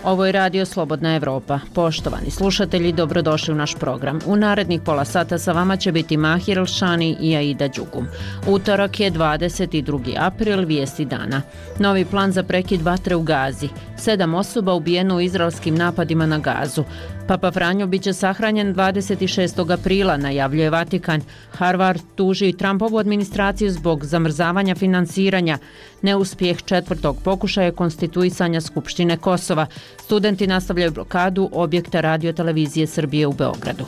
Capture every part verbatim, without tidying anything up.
Ovo je Radio Slobodna Evropa. Poštovani slušatelji, dobrodošli u naš program. U narednih pola sata sa vama će biti Mahir Elšani i Aida Đugum. Utorak je dvadeset drugi april, vijesti dana. Novi plan za prekid vatre u Gazi. Sedam osoba ubijeno u izraelskim napadima na Gazu. Papa Franjo biće sahranjen dvadeset šestog aprila, najavljuje Vatikan. Harvard tuži Trumpovu administraciju zbog zamrzavanja finansiranja. Neuspjeh četvrtog pokušaja konstituisanja Skupštine Kosova. Studenti nastavljaju blokadu objekta Radio-televizije Srbije u Beogradu.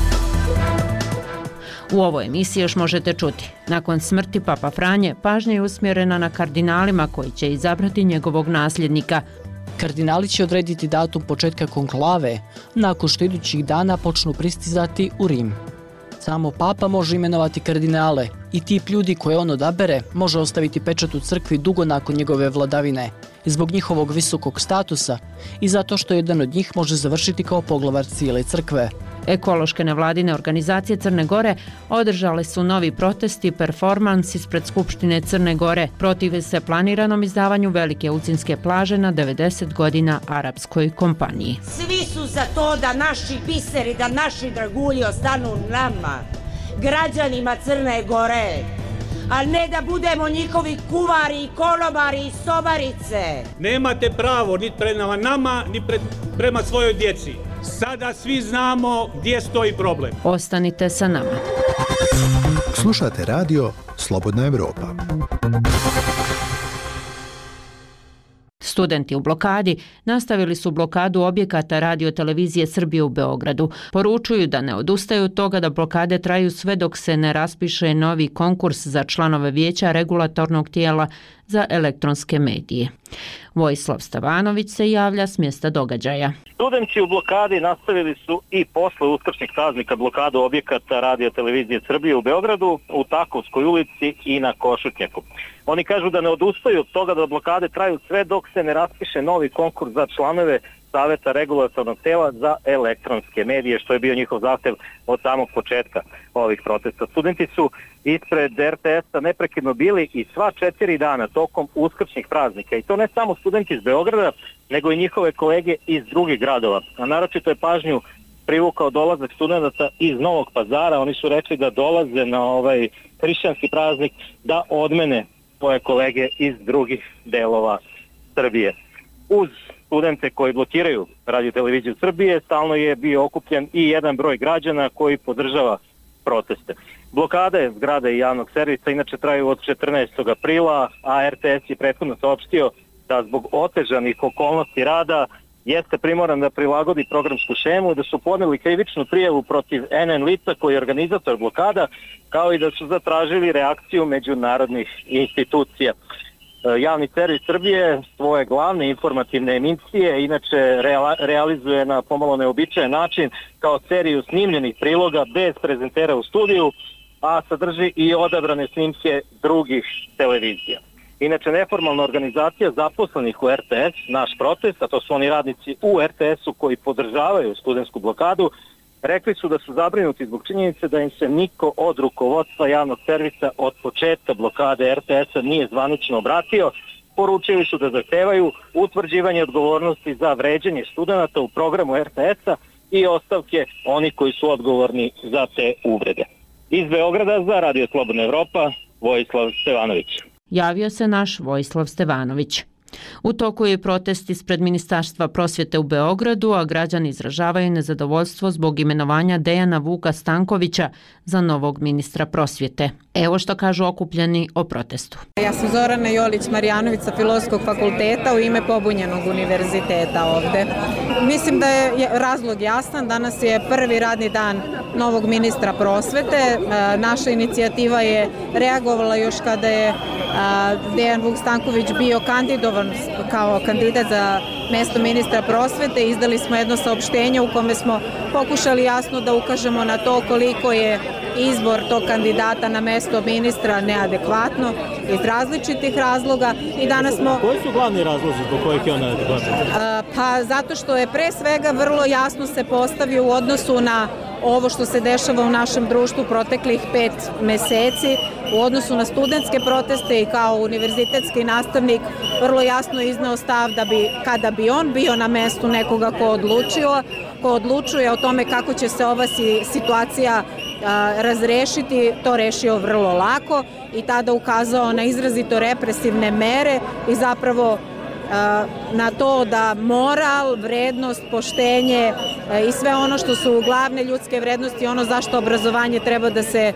U ovoj emisiji još možete čuti. Nakon smrti Papa Franje, pažnja je usmjerena na kardinalima koji će izabrati njegovog nasljednika. Kardinali će odrediti datum početka konklave, nakon što idućih dana počnu pristizati u Rim. Samo Papa može imenovati kardinale i tip ljudi koje on odabere može ostaviti pečat u crkvi dugo nakon njegove vladavine, zbog njihovog visokog statusa i zato što jedan od njih može završiti kao poglavar cijele crkve. Ekološke nevladine organizacije Crne Gore održale su novi protest i performans ispred Skupštine Crne Gore. Protive se planiranom izdavanju velike Ulcinske plaže na devedeset godina arapskoj kompaniji. Svi su za to da naši biseri, da naši dragulji ostanu nama, građanima Crne Gore, a ne da budemo njihovi kuvari, konobari i sobarice. Nemate pravo ni prema nama, ni pred, prema svojoj djeci. Sada svi znamo gdje stoji problem. Ostanite sa nama. Slušate radio Slobodna Evropa. Studenti u blokadi nastavili su blokadu objekata Radio-televizije Srbije u Beogradu. Poručuju da ne odustaju od toga da blokade traju sve dok se ne raspiše novi konkurs za članove vijeća regulatornog tijela za elektronske medije. Vojislav Stevanović se javlja s mjesta događaja. Studenti u blokadi nastavili su i posle uskršnjih praznika blokadu objekata Radio-televizije Srbije u Beogradu, u Takovskoj ulici i na Košutnjaku. Oni kažu da ne odustaju od toga da blokade traju sve dok se ne raspiše novi konkurs za članove Saveta regulatornog tela za elektronske medije, što je bio njihov zahtev od samog početka ovih protesta. Studenti su ispred er te es-a neprekidno bili i sva četiri dana tokom uskršnjih praznika. I to ne samo studenti iz Beograda, nego i njihove kolege iz drugih gradova. A naročito je pažnju privukao dolazak studenta iz Novog Pazara. Oni su rekli da dolaze na ovaj hrišćanski praznik da odmene svoje kolege iz drugih delova Srbije. Uz studente koji blokiraju Radio-televiziju Srbije stalno je bio okupljen i jedan broj građana koji podržava proteste. Blokade zgrade i javnog servisa inače traju od četrnaestog aprila, a er te es je prethodno saopštio da zbog otežanih okolnosti rada jeste primoran da prilagodi programsku šemu, da su podneli krivičnu prijavu protiv en en lica koji je organizator blokada, kao i da su zatražili reakciju međunarodnih institucija. Javni servis Srbije svoje glavne informativne emisije inače realizuje na pomalo neobičajen način kao seriju snimljenih priloga bez prezentera u studiju, a sadrži i odabrane snimke drugih televizija. Inače, neformalna organizacija zaposlenih u er te es, Naš protest, a to su oni radnici u er te es-u koji podržavaju studentsku blokadu, rekli su da su zabrinuti zbog činjenice da im se niko od rukovodstva javnog servisa od početka blokade er te es-a nije zvanično obratio. Poručili su da zahtevaju utvrđivanje odgovornosti za vređanje studenata u programu er te es-a i ostavke oni koji su odgovorni za te uvrede. Iz Beograda za Radio Slobodna Evropa, Vojislav Stevanović. Javio se naš Vojislav Stevanović. U toku je protest ispred Ministarstva prosvjete u Beogradu, a građani izražavaju nezadovoljstvo zbog imenovanja Dejana Vuka Stankovića za novog ministra prosvjete. Evo što kažu okupljeni o protestu. Ja sam Zorana Jolić-Marjanović sa Filozofskog fakulteta u ime pobunjenog univerziteta ovde. Mislim da je razlog jasan. Danas je prvi radni dan novog ministra prosvete. Naša inicijativa je reagovala još kada je Dejan Vuk Stanković bio kandidovan kao kandidat za mesto ministra prosvete. Izdali smo jedno saopštenje u kome smo pokušali jasno da ukažemo na to koliko je izbor tog kandidata na mesto ministra neadekvatno iz različitih razloga i danas smo... Koji su glavni razlozi zbog kojih je on neadekvatan? Pa zato što je pre svega vrlo jasno se postavio u odnosu na ovo što se dešava u našem društvu proteklih pet meseci, u odnosu na studentske proteste i kao univerzitetski nastavnik vrlo jasno izneo stav da bi, kada bi bi on bio na mestu nekoga ko odlučio, ko odlučuje o tome kako će se ova situacija razrešiti, to rešio vrlo lako i tada ukazao na izrazito represivne mere i zapravo na to da moral, vrednost, poštenje i sve ono što su glavne ljudske vrednosti, ono zašto obrazovanje treba da se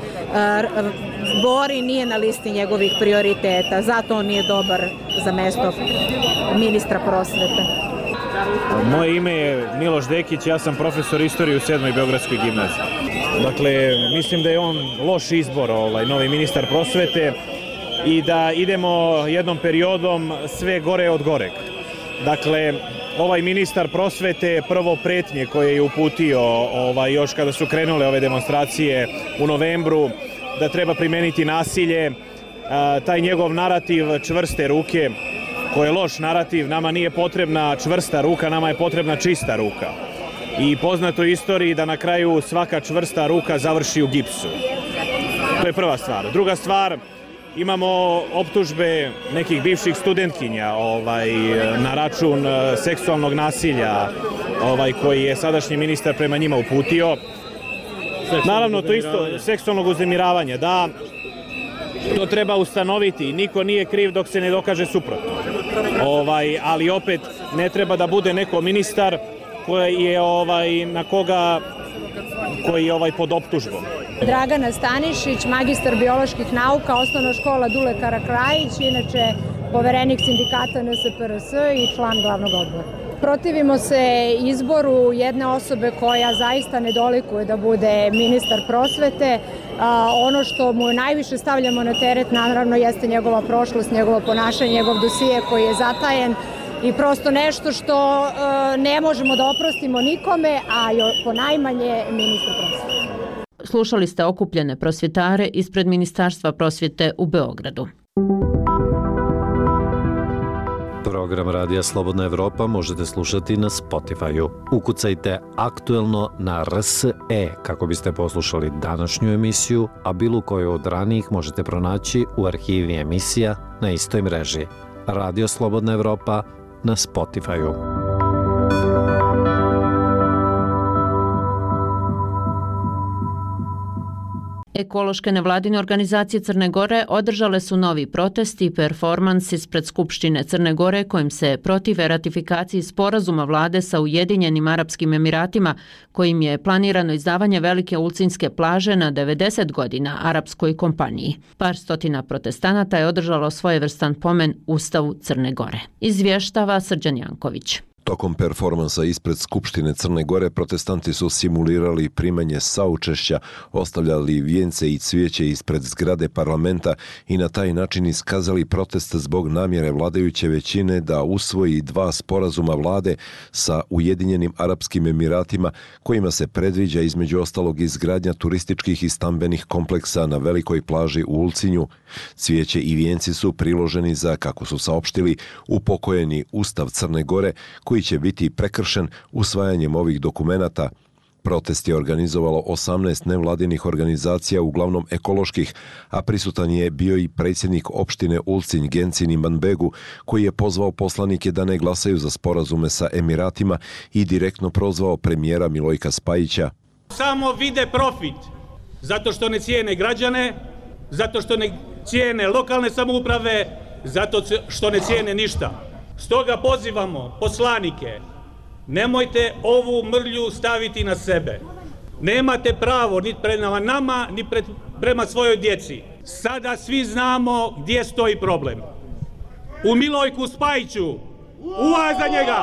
bori, nije na listi njegovih prioriteta. Zato on nije dobar za mesto ministra prosvete. Moje ime je Miloš Dekić, ja sam profesor istorije u sedmoj Beogradskoj gimnaziji. Dakle, mislim da je on loš izbor, ovaj, novi ministar prosvete, i da idemo jednom periodom sve gore od goreg. Dakle, ovaj ministar prosvete prvo pretnje koje je uputio ovaj, još kada su krenule ove demonstracije u novembru, da treba primeniti nasilje, a, taj njegov narativ čvrste ruke, koji je loš narativ, nama nije potrebna čvrsta ruka, nama je potrebna čista ruka. I poznato u istoriji da na kraju svaka čvrsta ruka završi u gipsu. To je prva stvar. Druga stvar, imamo optužbe nekih bivših studentkinja ovaj, na račun seksualnog nasilja ovaj, koji je sadašnji ministar prema njima uputio. Naravno, to isto, seksualnog uznemiravanja, da, to treba ustanoviti. Niko nije kriv dok se ne dokaže suprotno. Ovaj, ali opet ne treba da bude neko ministar koji je ovaj, na koga koji je ovaj pod optužbom. Dragana Stanišić, magistar bioloških nauka, osnovna škola Dule Karakrajić, inače poverenik sindikata N S P R S i član glavnog odbora. Protivimo se izboru jedne osobe koja zaista ne dolikuje da bude ministar prosvete. A, ono što mu najviše stavljamo na teret, naravno, jeste njegova prošlost, njegovo ponašanje, njegov dosije koji je zatajen i prosto nešto što e, ne možemo da oprostimo nikome, a jo, ponajmanje ministru prosvete. Slušali ste okupljene prosvjetare ispred Ministarstva prosvjete u Beogradu. Program Radija Slobodna Evropa možete slušati na Spotify-u. Ukucajte aktuelno na R S E kako biste poslušali današnju emisiju, a bilo koju od ranijih možete pronaći u arhivi emisija na istoj mreži. Radio Slobodna Evropa na Spotify-u. Ekološke nevladine organizacije Crne Gore održale su novi protest i performans ispred Skupštine Crne Gore kojim se protive ratifikaciji sporazuma vlade sa Ujedinjenim Arapskim Emiratima kojim je planirano izdavanje velike ulcinske plaže na devedeset godina arapskoj kompaniji. Par stotina protestanata je održalo svojevrstan pomen Ustavu Crne Gore. Izvještava Srđan Janković. Tokom performansa ispred Skupštine Crne Gore protestanti su simulirali primanje saučešća, ostavljali vijence i cvijeće ispred zgrade parlamenta i na taj način iskazali protest zbog namjere vladajuće većine da usvoji dva sporazuma vlade sa Ujedinjenim Arapskim Emiratima kojima se predviđa između ostalog izgradnja turističkih i stambenih kompleksa na velikoj plaži u Ulcinju. Cvijeće i vijenci su priloženi za, kako su saopštili, upokojeni Ustav Crne Gore koji će biti prekršen usvajanjem ovih dokumenata. Protest je organizovalo osamnaest nevladinih organizacija, uglavnom ekoloških, a prisutan je bio i predsjednik opštine Ulcinj Gencin Imanbegu, koji je pozvao poslanike da ne glasaju za sporazume sa Emiratima i direktno prozvao premijera Milojka Spajića. Samo vide profit, zato što ne cijene građane, zato što ne cijene lokalne samouprave, zato što ne cijene ništa. Stoga pozivamo poslanike, nemojte ovu mrlju staviti na sebe. Nemate pravo ni prema nama, ni pred, prema svojoj djeci. Sada svi znamo gdje stoji problem. U Milojku Spajiću, uvaj za njega!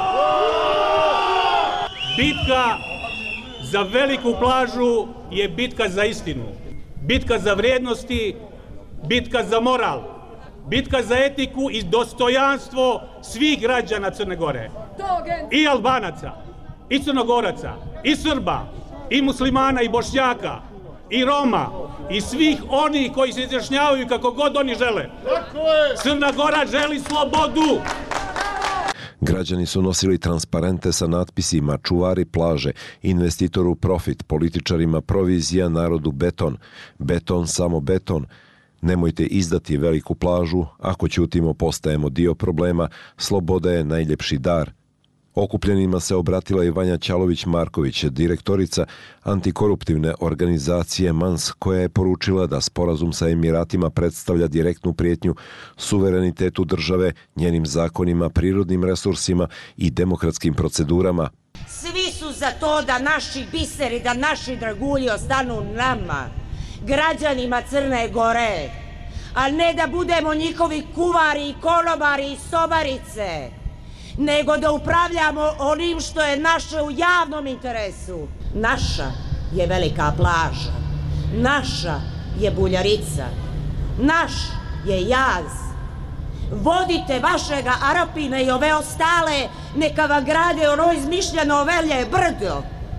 Bitka za veliku plažu je bitka za istinu. Bitka za vrijednosti, bitka za moral. Bitka za etiku i dostojanstvo svih građana Crne Gore. I Albanaca, i Crnogoraca, i Srba, i muslimana, i Bošnjaka, i Roma, i svih onih koji se izjašnjavaju kako god oni žele. Crna Gora želi slobodu. Građani su nosili transparente sa natpisima "Čuvari plaže", investitoru profit, političarima provizija, narodu beton, beton samo beton. Nemojte izdati veliku plažu, ako ćutimo postajemo dio problema, sloboda je najljepši dar. Okupljenima se obratila i Vanja Ćalović-Marković, direktorica antikoruptivne organizacije M A N S, koja je poručila da sporazum sa Emiratima predstavlja direktnu prijetnju suverenitetu države, njenim zakonima, prirodnim resursima i demokratskim procedurama. Svi su za to da naši biseri, da naši dragulji ostanu nama, građanima Crne Gore, a ne da budemo njihovi kuvari i konobari i sobarice, nego da upravljamo onim što je naše u javnom interesu. Naša je velika plaža, naša je Buljarica, naš je jaz. Vodite vašega Arapina i ove ostale, neka vam grade ono izmišljeno velje brdo.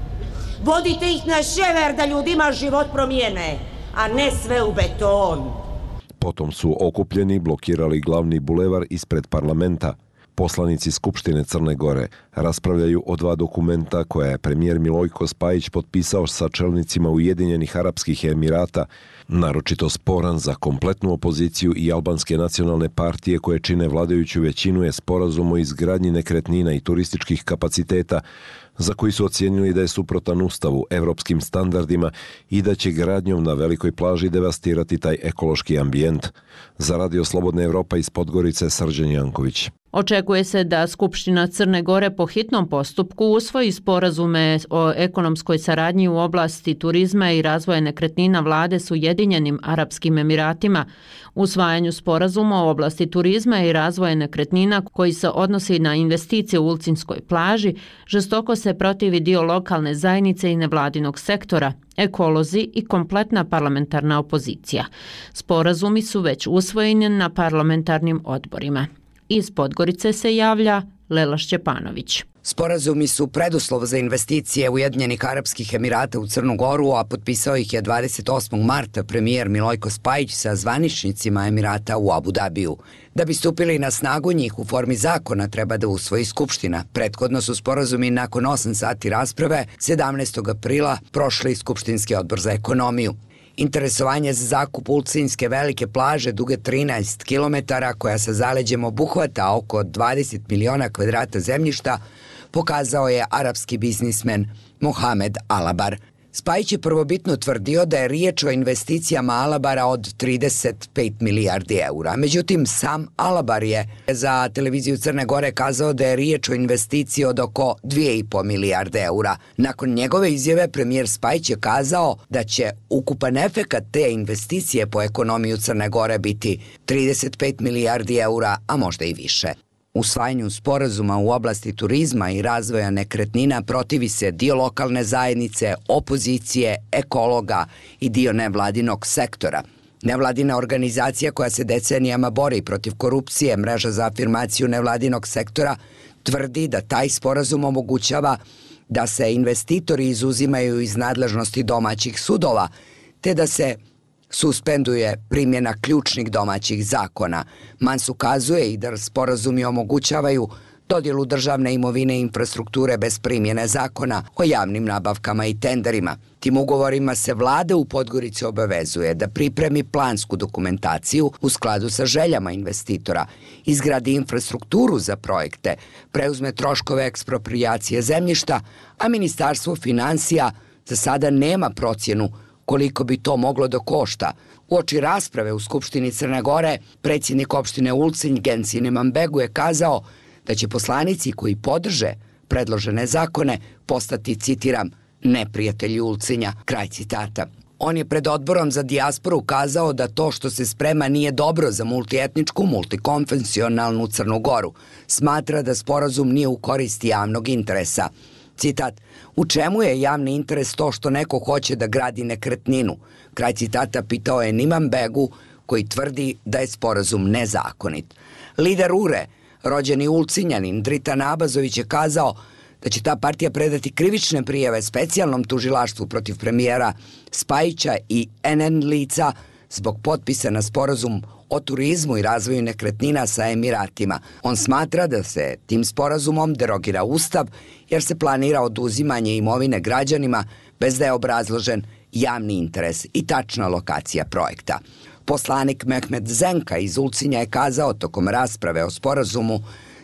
Vodite ih na sjever da ljudima život promijene, a ne sve u beton. Potom su okupljeni blokirali glavni bulevar ispred parlamenta. Poslanici Skupštine Crne Gore raspravljaju o dva dokumenta koje je premijer Milojko Spajić potpisao sa čelnicima Ujedinjenih Arapskih Emirata, naročito sporan za kompletnu opoziciju i albanske nacionalne partije koje čine vladajuću većinu je sporazum o izgradnji nekretnina i turističkih kapaciteta, za koji su ocijenili da je suprotan ustavu, evropskim standardima i da će gradnjom na velikoj plaži devastirati taj ekološki ambijent. Za Radio Slobodna Evropa iz Podgorice, Srđan Janković. Očekuje se da Skupština Crne Gore po hitnom postupku usvoji sporazume o ekonomskoj saradnji u oblasti turizma i razvoja nekretnina vlade s Ujedinjenim Arapskim Emiratima. Usvajanju sporazuma u oblasti turizma i razvoja nekretnina koji se odnosi na investicije u Ulcinskoj plaži, žestoko se protivi dio lokalne zajednice i nevladinog sektora, ekolozi i kompletna parlamentarna opozicija. Sporazumi su već usvojeni na parlamentarnim odborima. Iz Podgorice se javlja Lela Šćepanović. Sporazumi su preduslov za investicije Ujedinjenih Arapskih Emirata u Crnu Goru, a potpisao ih je dvadeset osmog marta premijer Milojko Spajić sa zvaničnicima Emirata u Abu Dabiju. Da bi stupili na snagu, njih u formi zakona treba da usvoji Skupština. Prethodno su sporazumi nakon osam sati rasprave sedamnaestog aprila prošli Skupštinski odbor za ekonomiju. Interesovanje za zakup Ulcinjske velike plaže duge trinaest kilometara, koja sa zaleđem obuhvata oko dvadeset miliona kvadrata zemljišta, pokazao je arapski biznismen Mohamed Alabar. Spajić je prvobitno tvrdio da je riječ o investicijama Alabara od trideset pet milijardi eura. Međutim, sam Alabar je za televiziju Crne Gore kazao da je riječ o investiciji od oko dvije i po milijarde eura. Nakon njegove izjave premijer Spajić je kazao da će ukupan efekat te investicije po ekonomiju Crne Gore biti trideset pet milijardi eura, a možda i više. Usvajanju sporazuma u oblasti turizma i razvoja nekretnina protivi se dio lokalne zajednice, opozicije, ekologa i dio nevladinog sektora. Nevladina organizacija koja se decenijama bori protiv korupcije, Mreža za afirmaciju nevladinog sektora, tvrdi da taj sporazum omogućava da se investitori izuzimaju iz nadležnosti domaćih sudova, te da se suspenduje primjena ključnih domaćih zakona. M A N S ukazuje i da sporazumi omogućavaju dodjelu državne imovine i infrastrukture bez primjene zakona o javnim nabavkama i tenderima. Tim ugovorima se vlada u Podgorici obavezuje da pripremi plansku dokumentaciju u skladu sa željama investitora, izgradi infrastrukturu za projekte, preuzme troškove eksproprijacije zemljišta, a Ministarstvo finansija za sada nema procjenu koliko bi to moglo da košta. Uoči rasprave u Skupštini Crne Gore, predsjednik opštine Ulcinj Gensin Imambegu je kazao da će poslanici koji podrže predložene zakone postati, citiram, neprijatelji Ulcinja, kraj citata. On je pred odborom za dijasporu kazao da to što se sprema nije dobro za multietničku, multikonfesionalnu Crnu Goru. Smatra da sporazum nije u korist javnog interesa. Citat, u čemu je javni interes to što neko hoće da gradi nekretninu? Kraj citata pitao je Imambegu, koji tvrdi da je sporazum nezakonit. Lider U R E, rođeni Ulcinjanin Dritan Abazović je kazao da će ta partija predati krivične prijave specijalnom tužilaštvu protiv premijera Spajića i N N lica zbog potpisa na sporazum o turizmu i razvoju nekretnina sa Emiratima. On smatra da se tim sporazumom derogira ustav jer se planira oduzimanje imovine građanima bez da je obrazložen javni interes i tačna lokacija projekta. Poslanik Mehmet Zenka iz Ulcinja je kazao tokom rasprave o sporazumu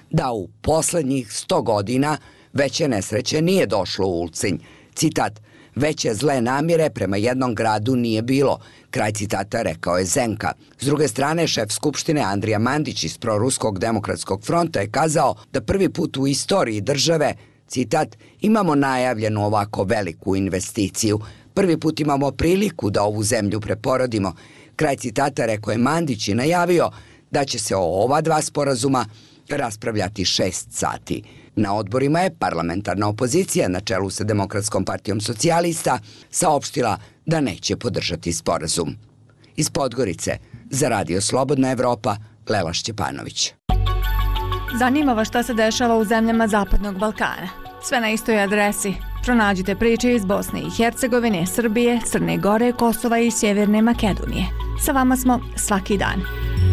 da u poslednjih sto godina veće nesreće nije došlo u Ulcinj. Citat: veće zle namjere prema jednom gradu nije bilo. Kraj citata rekao je Zenka. S druge strane, šef Skupštine Andrija Mandić iz Proruskog demokratskog fronta je kazao da prvi put u istoriji države, citat, imamo najavljenu ovako veliku investiciju. Prvi put imamo priliku da ovu zemlju preporodimo. Kraj citata rekao je Mandić i najavio da će se o ova dva sporazuma raspravljati šest sati. Na odborima je parlamentarna opozicija na čelu sa Demokratskom partijom socijalista saopštila da neće podržati sporazum. Iz Podgorice, za Radio Slobodna Evropa, Lela Šćepanović. Zanima vas šta se dešava u zemljama Zapadnog Balkana? Sve na istoj adresi. Pronađite priče iz Bosne i Hercegovine, Srbije, Crne Gore, Kosova i Sjeverne Makedonije. Sa vama smo svaki dan.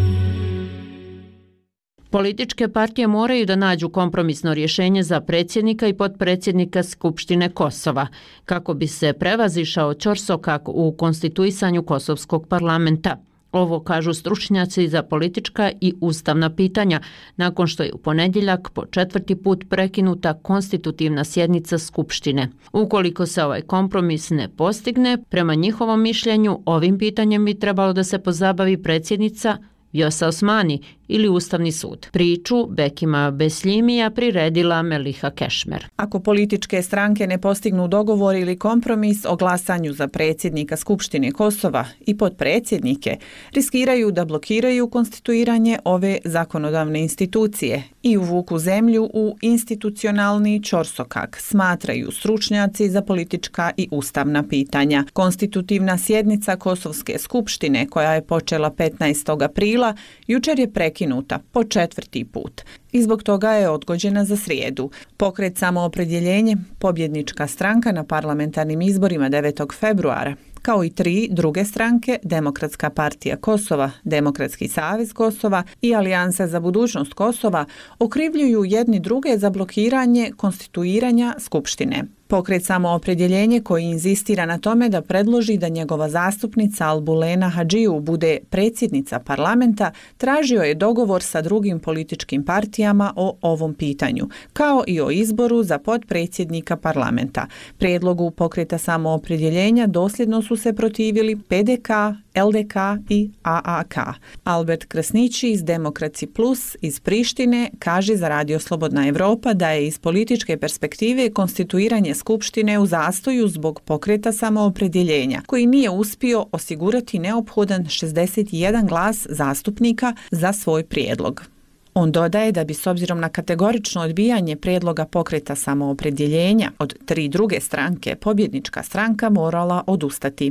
Političke partije moraju da nađu kompromisno rješenje za predsjednika i potpredsjednika Skupštine Kosova, kako bi se prevazišao ćorsokak u konstituisanju kosovskog parlamenta. Ovo kažu stručnjaci za politička i ustavna pitanja, nakon što je u ponedjeljak po četvrti put prekinuta konstitutivna sjednica Skupštine. Ukoliko se ovaj kompromis ne postigne, prema njihovom mišljenju, ovim pitanjem bi trebalo da se pozabavi predsjednica Vjosa Osmani ili Ustavni sud. Priču Bekima Besljimija priredila Meliha Kešmer. Ako političke stranke ne postignu dogovor ili kompromis o glasanju za predsjednika Skupštine Kosova i potpredsjednike, riskiraju da blokiraju konstituiranje ove zakonodavne institucije i uvuku zemlju u institucionalni ćorsokak, smatraju stručnjaci za politička i ustavna pitanja. Konstitutivna sjednica Kosovske skupštine, koja je počela petnaestog aprila, jučer je prekinuta po četvrti put i zbog toga je odgođena za srijedu. Pokret Samoopredjeljenje, pobjednička stranka na parlamentarnim izborima devetog februara, kao i tri druge stranke, Demokratska partija Kosova, Demokratski savez Kosova i Alijansa za budućnost Kosova, okrivljuju jedni druge za blokiranje konstituiranja Skupštine. Pokret Samoopredjeljenje, koji inzistira na tome da predloži da njegova zastupnica Albulena Hadžiju bude predsjednica parlamenta, tražio je dogovor sa drugim političkim partijama o ovom pitanju, kao i o izboru za potpredsjednika parlamenta. Prijedlogu Pokreta Samoopredjeljenja dosljedno su se protivili P D K, L D K i A A K. Albert Krasnići iz Demokraci Plus iz Prištine kaže za Radio Slobodna Evropa da je iz političke perspektive konstituiranje Skupštine u zastoju zbog Pokreta Samoopredjeljenja, koji nije uspio osigurati neophodan šezdeset jedan glas zastupnika za svoj prijedlog. On dodaje da bi s obzirom na kategorično odbijanje prijedloga Pokreta Samoopredjeljenja od tri druge stranke, pobjednička stranka morala odustati.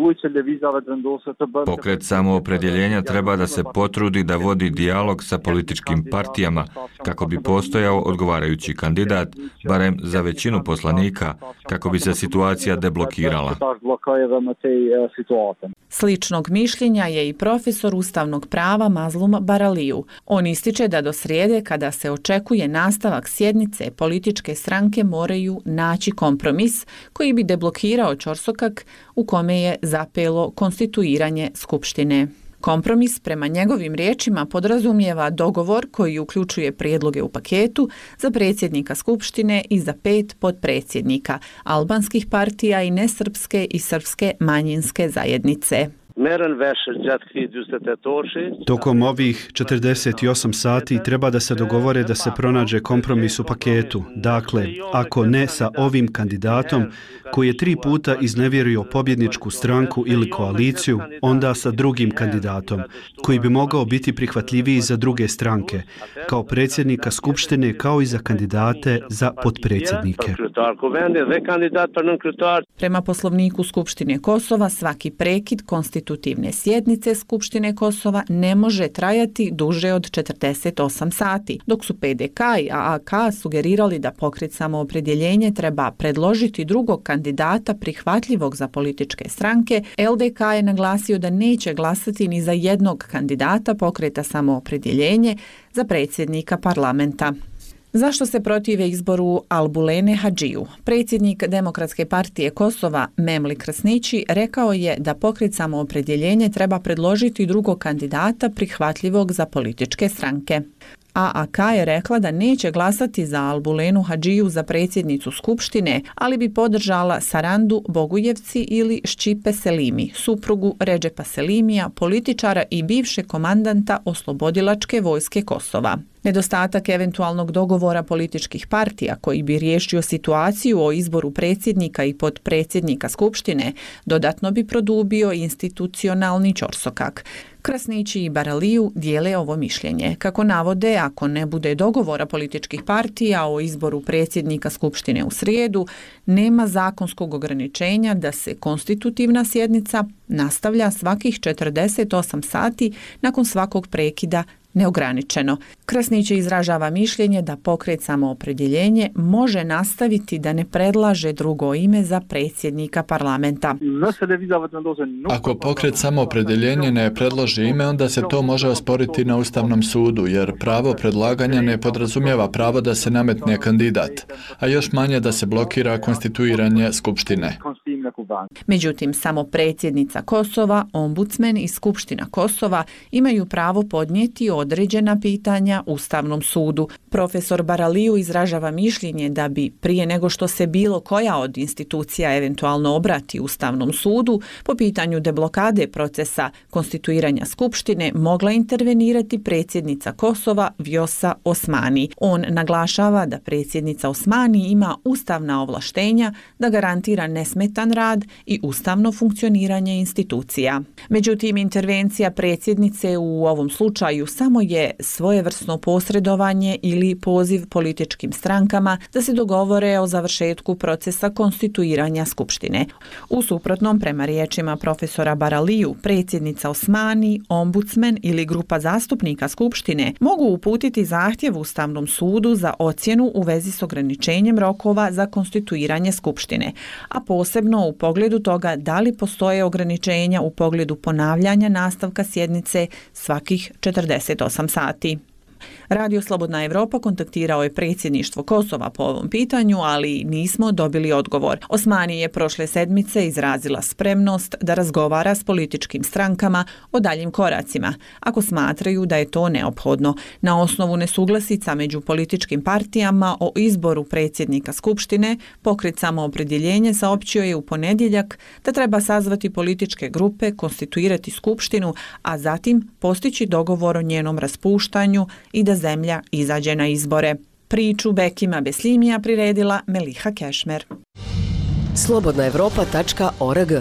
Pokret Samoopredjeljenja treba da se potrudi da vodi dijalog sa političkim partijama kako bi postojao odgovarajući kandidat, barem za većinu poslanika, kako bi se situacija deblokirala. Sličnog mišljenja je i profesor ustavnog prava Mazlum Baraliju. On ističe da do srijede, kada se očekuje nastavak sjednice, političke stranke moraju naći kompromis koji bi deblokirao ćorsokak u kome je zapelo konstituiranje Skupštine. Kompromis, prema njegovim riječima, podrazumijeva dogovor koji uključuje prijedloge u paketu za predsjednika Skupštine i za pet potpredsjednika albanskih partija i nesrpske i srpske manjinske zajednice. Tokom ovih četrdeset osam sati treba da se dogovore da se pronađe kompromis u paketu. Dakle, ako ne sa ovim kandidatom koji je tri puta iznevjerio pobjedničku stranku ili koaliciju, onda sa drugim kandidatom koji bi mogao biti prihvatljiviji za druge stranke, kao predsjednika Skupštine, kao i za kandidate za potpredsjednike. Prema poslovniku Skupštine Kosova, svaki prekid konstitutivne sjednice Skupštine Kosova ne može trajati duže od četrdeset osam sati, dok su P D K i A A K sugerirali da Pokret Samoopredjeljenje treba predložiti drugog kandidata prihvatljivog za političke stranke. L D K je naglasio da neće glasati ni za jednog kandidata Pokreta Samoopredjeljenje za predsjednika parlamenta. Zašto se protive izboru Albulene Hadžiju? Predsjednik Demokratske partije Kosova Memli Krasnići rekao je da Pokret Samoopredjeljenje treba predložiti drugog kandidata prihvatljivog za političke stranke. A A K je rekla da neće glasati za Albulenu Hadžiju za predsjednicu Skupštine, ali bi podržala Sarandu Bogujevci ili Ščipe Selimi, suprugu Redžepa Selimija, političara i bivšeg komandanta Oslobodilačke vojske Kosova. Nedostatak eventualnog dogovora političkih partija koji bi riješio situaciju o izboru predsjednika i potpredsjednika Skupštine dodatno bi produbio institucionalni ćorsokak. Krasnići i Baraliju dijele ovo mišljenje. Kako navode, ako ne bude dogovora političkih partija o izboru predsjednika Skupštine u srijedu, nema zakonskog ograničenja da se konstitutivna sjednica nastavlja svakih četrdeset osam sati nakon svakog prekida neograničeno. Krasnić izražava mišljenje da pokret Samoopredjeljenje može nastaviti da ne predlaže drugo ime za predsjednika parlamenta. Ako pokret Samoopredjeljenje ne predloži ime, onda se to može osporiti na Ustavnom sudu, jer pravo predlaganja ne podrazumijeva pravo da se nametne kandidat, a još manje da se blokira konstituiranje Skupštine. Međutim, samo predsjednica Kosova, ombudsmen i Skupština Kosova imaju pravo podnijeti određena pitanja Ustavnom sudu. Profesor Baraliju izražava mišljenje da bi prije nego što se bilo koja od institucija eventualno obrati Ustavnom sudu po pitanju deblokade procesa konstituiranja Skupštine mogla intervenirati predsjednica Kosova Vjosa Osmani. On naglašava da predsjednica Osmani ima ustavna ovlaštenja da garantira nesmetan rad i ustavno funkcioniranje institucija. Međutim, intervencija predsjednice u ovom slučaju samo je svojevrsno posredovanje ili poziv političkim strankama da se dogovore o završetku procesa konstituiranja Skupštine. U suprotnom, prema riječima profesora Baraliju, predsjednica Osmani, ombudsmen ili grupa zastupnika Skupštine mogu uputiti zahtjev Ustavnom sudu za ocjenu u vezi s ograničenjem rokova za konstituiranje Skupštine, a posebno u pogledu toga da li postoje ograničenja u pogledu ponavljanja nastavka sjednice svakih četrdeset osam sati. Radio Slobodna Evropa kontaktirao je predsjedništvo Kosova po ovom pitanju, ali nismo dobili odgovor. Osmani je prošle sedmice izrazila spremnost da razgovara s političkim strankama o daljim koracima, ako smatraju da je to neophodno. Na osnovu nesuglasica među političkim partijama o izboru predsjednika Skupštine, pokret Samoopredjeljenje saopćio je u ponedjeljak da treba sazvati političke grupe, konstituirati Skupštinu, a zatim postići dogovor o njenom raspuštanju i da zemlja izađe na izbore. Priču Bekima Beslimija priredila Meliha Kešmer. slobodna evropa tačka org.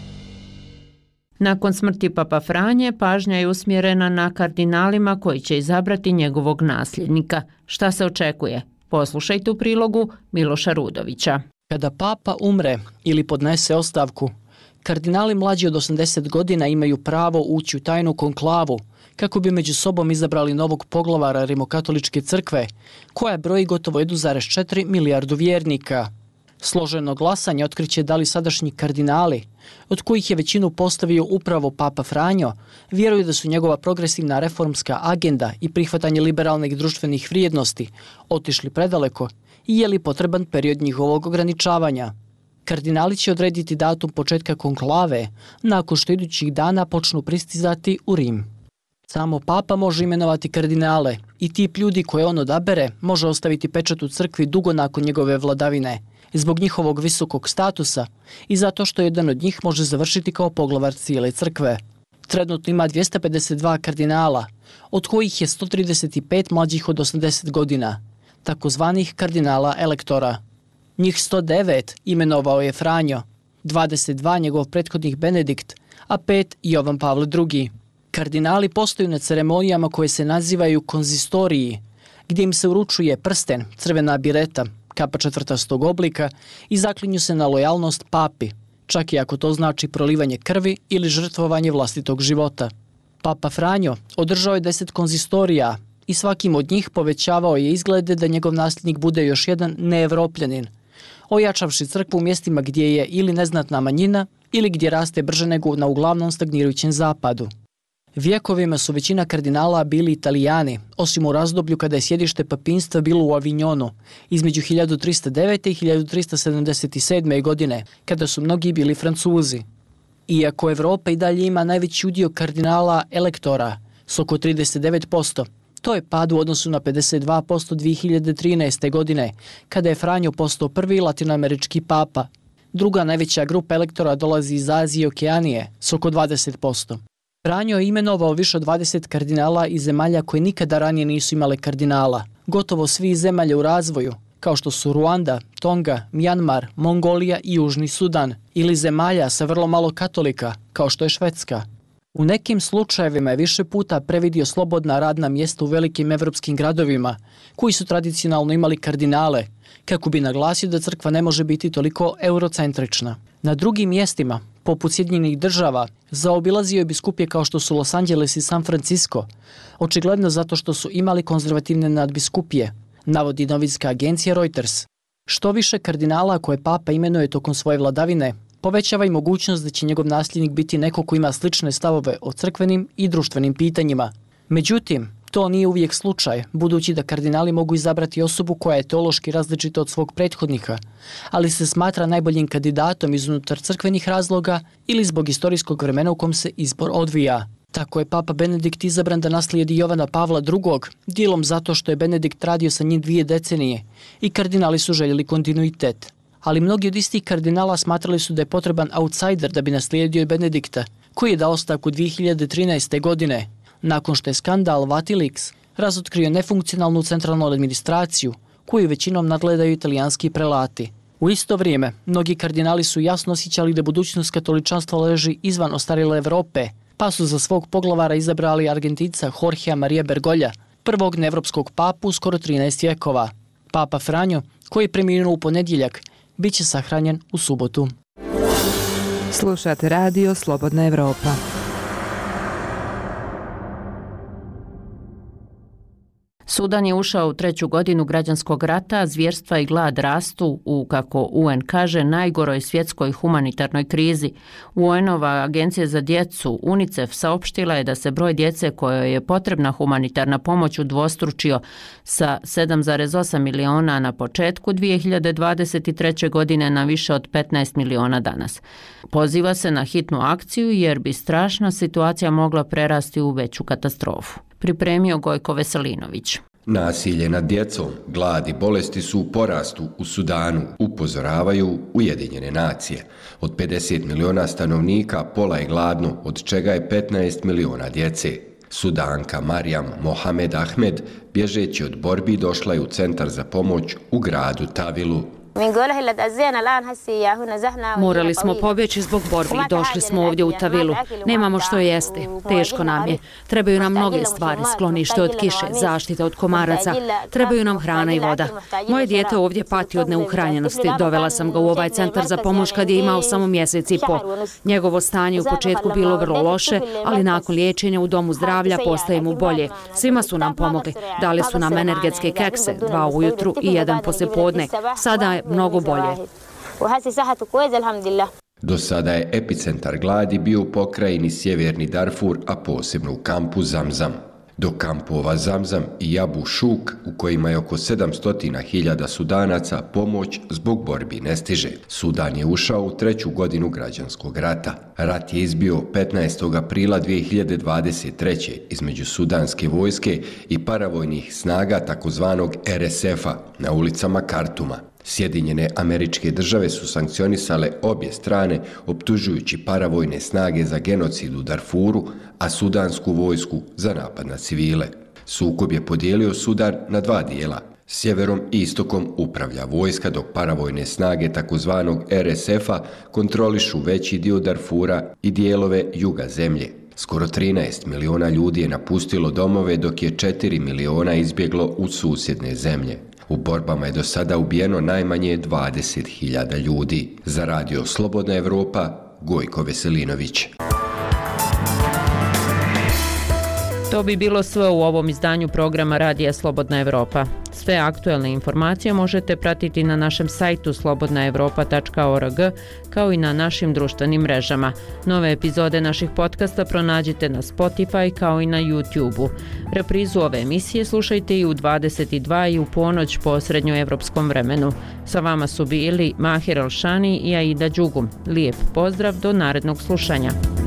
Nakon smrti Papa Franje, pažnja je usmjerena na kardinalima koji će izabrati njegovog nasljednika. Šta se očekuje? Poslušajte u prilogu Miloša Rudovića. Kada Papa umre ili podnese ostavku, kardinali mlađi od osamdeset godina imaju pravo ući u tajnu konklavu kako bi među sobom izabrali novog poglavara Rimokatoličke crkve, koja broji gotovo jedan zarez četiri milijardu vjernika. Složeno glasanje otkriće da li sadašnji kardinali, od kojih je većinu postavio upravo Papa Franjo, vjeruju da su njegova progresivna reformska agenda i prihvatanje liberalnih društvenih vrijednosti otišli predaleko i je li potreban period njihovog ograničavanja. Kardinali će odrediti datum početka konklave nakon što idućih dana počnu pristizati u Rim. Samo Papa može imenovati kardinale i tip ljudi koje on odabere može ostaviti pečat u crkvi dugo nakon njegove vladavine, zbog njihovog visokog statusa i zato što jedan od njih može završiti kao poglavar cijele crkve. Trenutno ima dvjesto pedeset dva kardinala, od kojih je sto trideset pet mlađih od osamdeset godina, takozvanih kardinala elektora. Njih sto devet imenovao je Franjo, dvadeset dva njegov prethodnik Benedikt, a pet Jovan Pavle drugi. Kardinali postaju na ceremonijama koje se nazivaju konzistoriji, gdje im se uručuje prsten, crvena bireta, kapa četvrtastog oblika i zaklinju se na lojalnost papi, čak i ako to znači prolivanje krvi ili žrtvovanje vlastitog života. Papa Franjo održao je deset konzistorija i svakim od njih povećavao je izglede da njegov nasljednik bude još jedan neevropljanin, ojačavši crkvu u mjestima gdje je ili neznatna manjina ili gdje raste brže nego na uglavnom stagnirajućem zapadu. Vjekovima su većina kardinala bili Italijani, osim u razdoblju kada je sjedište papinstva bilo u Avignonu, između hiljadu trista devete i hiljadu trista sedamdeset sedme. godine, kada su mnogi bili Francuzi. Iako Evropa i dalje ima najveći udio kardinala elektora, s oko trideset devet posto, To je pad u odnosu na pedeset dva posto dvije hiljade trinaeste. godine, kada je Franjo postao prvi latinoamerički papa. Druga najveća grupa elektora dolazi iz Azije i Okeanije s oko dvadeset posto. Franjo je imenovao više od dvadeset kardinala iz zemalja koje nikada ranije nisu imale kardinala. Gotovo svi iz zemalja u razvoju, kao što su Ruanda, Tonga, Mjanmar, Mongolija i Južni Sudan, ili zemalja sa vrlo malo katolika, kao što je Švedska. U nekim slučajevima je više puta previdio slobodna radna mjesta u velikim evropskim gradovima, koji su tradicionalno imali kardinale, kako bi naglasio da crkva ne može biti toliko eurocentrična. Na drugim mjestima, poput Sjedinjenih država, zaobilazio je biskupije kao što su Los Angeles i San Francisco, očigledno zato što su imali konzervativne nadbiskupije, navodi novinska agencija Reuters. Što više kardinala koje papa imenuje tokom svoje vladavine, povećava i mogućnost da će njegov nasljednik biti neko ko ima slične stavove o crkvenim i društvenim pitanjima. Međutim, to nije uvijek slučaj, budući da kardinali mogu izabrati osobu koja je teološki različita od svog prethodnika, ali se smatra najboljim kandidatom izunutar crkvenih razloga ili zbog istorijskog vremena u kom se izbor odvija. Tako je papa Benedikt izabran da naslijedi Jovana Pavla drugog, dijelom zato što je Benedikt radio sa njim dvije decenije i kardinali su željeli kontinuitet. Ali mnogi od istih kardinala smatrali su da je potreban outsider da bi naslijedio Benedikta, koji je dao ostavku dvije hiljade trinaeste. godine, nakon što je skandal Vatilix razotkrio nefunkcionalnu centralnu administraciju, koju većinom nadgledaju italijanski prelati. U isto vrijeme, mnogi kardinali su jasno osjećali da budućnost katoličanstva leži izvan ostarjele Evrope, pa su za svog poglavara izabrali Argentinca Jorgea Maria Bergolja, prvog neevropskog papu u skoro trinaest vjekova. Papa Franjo, koji je preminuo u ponedjeljak, bit će sahranjen u subotu. Slušate radio Slobodna Evropa. Sudan je ušao u treću godinu građanskog rata, zvjerstva i glad rastu u, kako U N kaže, najgoroj svjetskoj humanitarnoj krizi. U N-ova agencija za djecu UNICEF saopštila je da se broj djece kojoj je potrebna humanitarna pomoć udvostručio sa sedam zarez osam miliona na početku dvije hiljade dvadeset treće. godine na više od petnaest miliona danas. Poziva se na hitnu akciju jer bi strašna situacija mogla prerasti u veću katastrofu. Pripremio Gojko Veselinović. Nasilje nad djecom, glad i bolesti su u porastu u Sudanu, upozoravaju Ujedinjene nacije. Od pedeset miliona stanovnika pola je gladno, od čega je petnaest miliona djece. Sudanka Marijam Mohamed Ahmed, bježeći od borbi, došla je u centar za pomoć u gradu Tavilu. Morali smo pobjeći zbog borbi i došli smo ovdje u Tavilu. Nemamo što jesti, teško nam je. Trebaju nam mnoge stvari, sklonište od kiše, zaštita od komaraca. Trebaju nam hrana i voda. Moje dijete ovdje pati od neuhranjenosti. Dovela sam ga u ovaj centar za pomoć kad je imao samo mjesec i po. Njegovo stanje u početku bilo vrlo loše, ali nakon liječenja u domu zdravlja postaje mu bolje. Svima su nam pomogli. Dali su nam energetske kekse, dva ujutru i jedan poslijepodne. Sada je mnogo bolje. Do sada je epicentar gladi bio u pokrajini Sjeverni Darfur, a posebno u kampu Zamzam. Do kampova Zamzam i Jabu Šuk, u kojima je oko sedamsto hiljada Sudanaca, pomoć zbog borbi ne stiže. Sudan je ušao u treću godinu građanskog rata. Rat je izbio petnaestog aprila dvije hiljade dvadeset treće. između sudanske vojske i paravojnih snaga takozvanog R S F-a na ulicama Kartuma. Sjedinjene Američke Države su sankcionisale obje strane, optužujući paravojne snage za genocid u Darfuru, a sudansku vojsku za napad na civile. Sukob je podijelio Sudan na dva dijela. Sjeverom i istokom upravlja vojska, dok paravojne snage takozvanog R S F-a kontrolišu veći dio Darfura i dijelove juga zemlje. Skoro trinaest miliona ljudi je napustilo domove, dok je četiri miliona izbjeglo u susjedne zemlje. U borbama je do sada ubijeno najmanje dvadeset hiljada ljudi. Za radio Slobodna Evropa, Gojko Veselinović. To bi bilo sve u ovom izdanju programa Radija Slobodna Evropa. Sve aktuelne informacije možete pratiti na našem sajtu slobodna evropa tačka org kao i na našim društvenim mrežama. Nove epizode naših podcasta pronađite na Spotify kao i na YouTube-u. Reprizu ove emisije slušajte i u dvadeset dva i u ponoć po srednjoevropskom vremenu. Sa vama su bili Mahir Elšani i Aida Đugum. Lijep pozdrav do narednog slušanja.